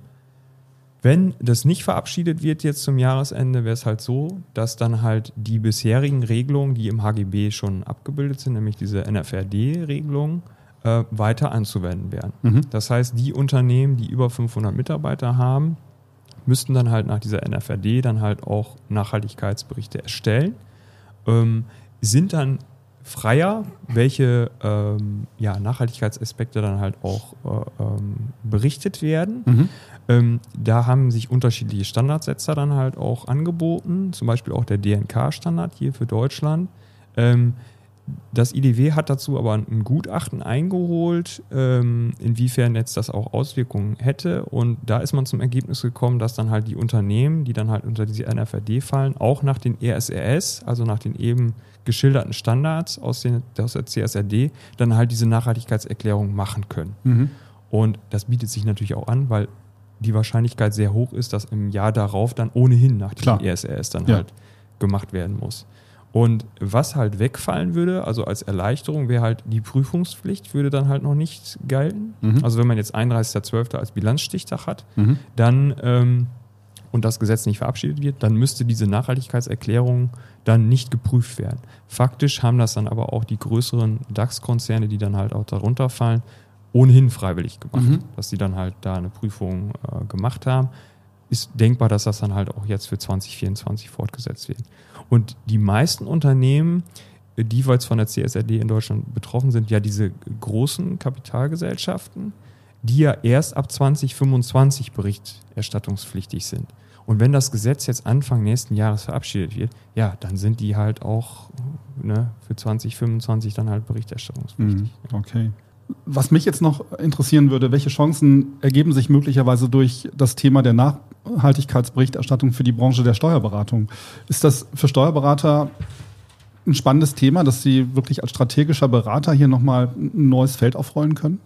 wenn das nicht verabschiedet wird jetzt zum Jahresende, wäre es halt so, dass dann halt die bisherigen Regelungen, die im H G B schon abgebildet sind, nämlich diese N F R D-Regelungen, äh, weiter anzuwenden wären. Mhm. Das heißt, die Unternehmen, die über fünfhundert Mitarbeiter haben, müssten dann halt nach dieser N F R D dann halt auch Nachhaltigkeitsberichte erstellen, ähm, sind dann freier, welche ähm, ja, Nachhaltigkeitsaspekte dann halt auch äh, ähm, berichtet werden. Mhm. Ähm, da haben sich unterschiedliche Standardsetzer dann halt auch angeboten, zum Beispiel auch der D N K-Standard hier für Deutschland. Ähm, das I D W hat dazu aber ein Gutachten eingeholt, ähm, inwiefern jetzt das auch Auswirkungen hätte, und da ist man zum Ergebnis gekommen, dass dann halt die Unternehmen, die dann halt unter diese N F R D fallen, auch nach den R S R S, also nach den eben geschilderten Standards aus, den, aus der C S R D, dann halt diese Nachhaltigkeitserklärung machen können. Mhm. Und das bietet sich natürlich auch an, weil die Wahrscheinlichkeit sehr hoch ist, dass im Jahr darauf dann ohnehin nach diesem R S R S dann ja. halt gemacht werden muss. Und was halt wegfallen würde, also als Erleichterung, wäre halt die Prüfungspflicht, würde dann halt noch nicht gelten. Mhm. Also wenn man jetzt einunddreißigsten zwölften als Bilanzstichtag hat, mhm. dann ähm, und das Gesetz nicht verabschiedet wird, dann müsste diese Nachhaltigkeitserklärung dann nicht geprüft werden. Faktisch haben das dann aber auch die größeren DAX-Konzerne, die dann halt auch darunter fallen, ohnehin freiwillig gemacht, Mhm. dass die dann halt da eine Prüfung äh, gemacht haben. Ist denkbar, dass das dann halt auch jetzt für zwanzig vierundzwanzig fortgesetzt wird. Und die meisten Unternehmen, die jeweils von der C S R D in Deutschland betroffen sind, ja diese großen Kapitalgesellschaften, die ja erst ab zwanzig fünfundzwanzig berichterstattungspflichtig sind. Und wenn das Gesetz jetzt Anfang nächsten Jahres verabschiedet wird, ja, dann sind die halt auch ne, für zwanzig fünfundzwanzig dann halt berichterstattungspflichtig. Mhm. Okay. Was mich jetzt noch interessieren würde, welche Chancen ergeben sich möglicherweise durch das Thema der Nachhaltigkeitsberichterstattung für die Branche der Steuerberatung? Ist das für Steuerberater ein spannendes Thema, dass sie wirklich als strategischer Berater hier nochmal ein neues Feld aufrollen können?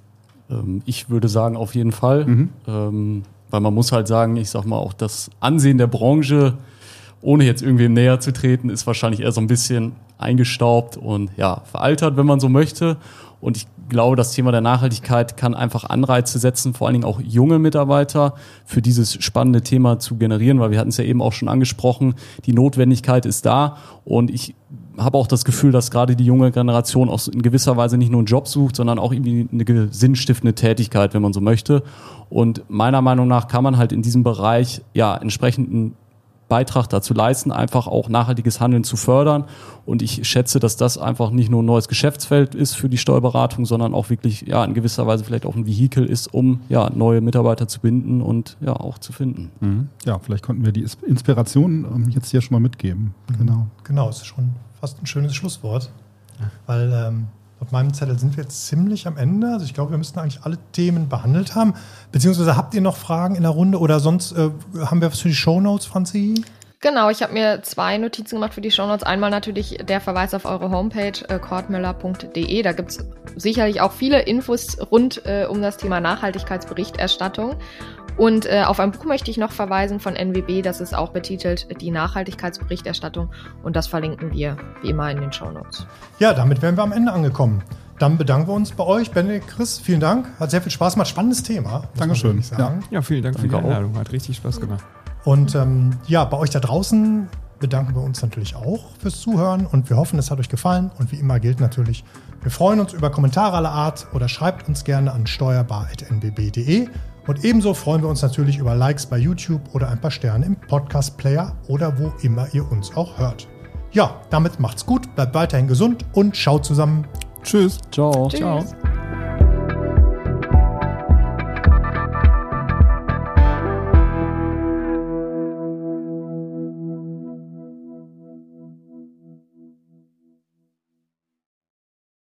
Ähm, ich würde sagen, auf jeden Fall. Mhm. Ähm, weil man muss halt sagen, ich sag mal, auch das Ansehen der Branche, ohne jetzt irgendwem näher zu treten, ist wahrscheinlich eher so ein bisschen eingestaubt und ja, veraltert, wenn man so möchte. Und ich glaube, das Thema der Nachhaltigkeit kann einfach Anreize setzen, vor allen Dingen auch junge Mitarbeiter für dieses spannende Thema zu generieren, weil wir hatten es ja eben auch schon angesprochen, die Notwendigkeit ist da und ich habe auch das Gefühl, dass gerade die junge Generation auch in gewisser Weise nicht nur einen Job sucht, sondern auch irgendwie eine sinnstiftende Tätigkeit, wenn man so möchte. Und meiner Meinung nach kann man halt in diesem Bereich ja entsprechenden Beitrag dazu leisten, einfach auch nachhaltiges Handeln zu fördern. Und ich schätze, dass das einfach nicht nur ein neues Geschäftsfeld ist für die Steuerberatung, sondern auch wirklich ja in gewisser Weise vielleicht auch ein Vehikel ist, um ja neue Mitarbeiter zu binden und ja auch zu finden. Mhm. Ja, vielleicht konnten wir die Inspiration ähm, jetzt hier schon mal mitgeben. Mhm. Genau. Genau, das ist schon fast ein schönes Schlusswort, weil ähm, auf meinem Zettel sind wir jetzt ziemlich am Ende. Also ich glaube, wir müssten eigentlich alle Themen behandelt haben. Beziehungsweise habt ihr noch Fragen in der Runde oder sonst äh, haben wir was für die Shownotes, Franzi? Genau, ich habe mir zwei Notizen gemacht für die Shownotes. Einmal natürlich der Verweis auf eure Homepage äh, kortmüller punkt de. Da gibt's sicherlich auch viele Infos rund äh, um das Thema Nachhaltigkeitsberichterstattung. Und äh, auf ein Buch möchte ich noch verweisen von N W B, das ist auch betitelt Die Nachhaltigkeitsberichterstattung und das verlinken wir wie immer in den Shownotes. Ja, damit wären wir am Ende angekommen. Dann bedanken wir uns bei euch, Benedikt, Chris, vielen Dank. Hat sehr viel Spaß gemacht, spannendes Thema. Dankeschön. Ja. Ja, vielen Dank Danke für die auch. Einladung, hat richtig Spaß gemacht. Und ähm, ja, bei euch da draußen bedanken wir uns natürlich auch fürs Zuhören und wir hoffen, es hat euch gefallen. Und wie immer gilt natürlich, wir freuen uns über Kommentare aller Art oder schreibt uns gerne an steuerbar punkt n b b punkt de. Und ebenso freuen wir uns natürlich über Likes bei YouTube oder ein paar Sterne im Podcast-Player oder wo immer ihr uns auch hört. Ja, damit macht's gut, bleibt weiterhin gesund und schaut zusammen. Tschüss. Ciao. Tschüss. Ciao.